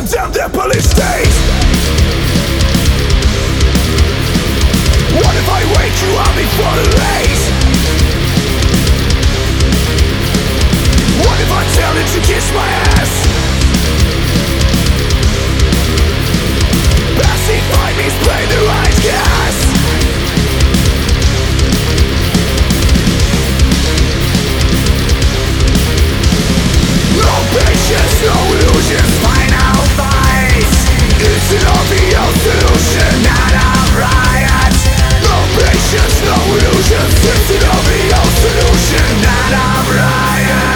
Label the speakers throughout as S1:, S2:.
S1: Damn the police state. What if I wake you up before the late? What if I tell you to kiss my ass? Pacify me, spray the right gas. No patience, no illusions, final fight. It's an obvious solution, not a riot. No patience, no illusions, it's an obvious solution, not a riot.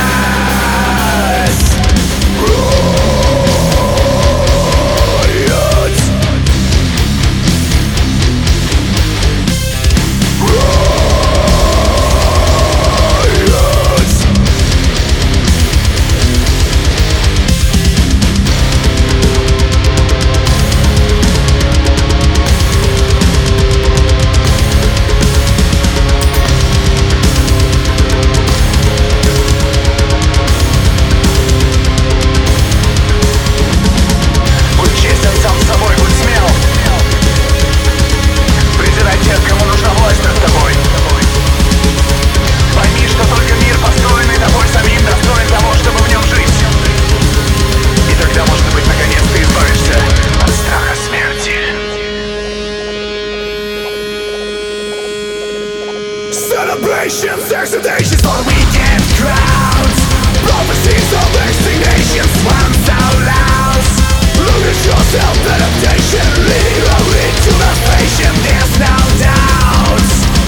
S1: Celebrations, exudations for weekend crowds. Prophecies of exterminations, once out loud. Look at yourself, adaptation leading only to salvation, there's no doubt.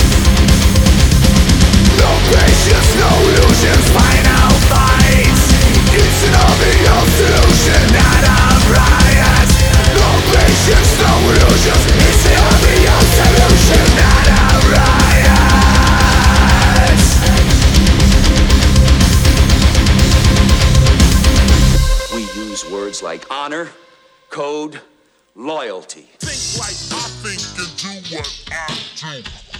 S1: No patience, no illusions, final fight. It's an obvious solution, not a riot. No patience, no illusions, it's an obvious solution, not a riot.
S2: Words like honor, code, loyalty.
S3: Think like I think and do what I do.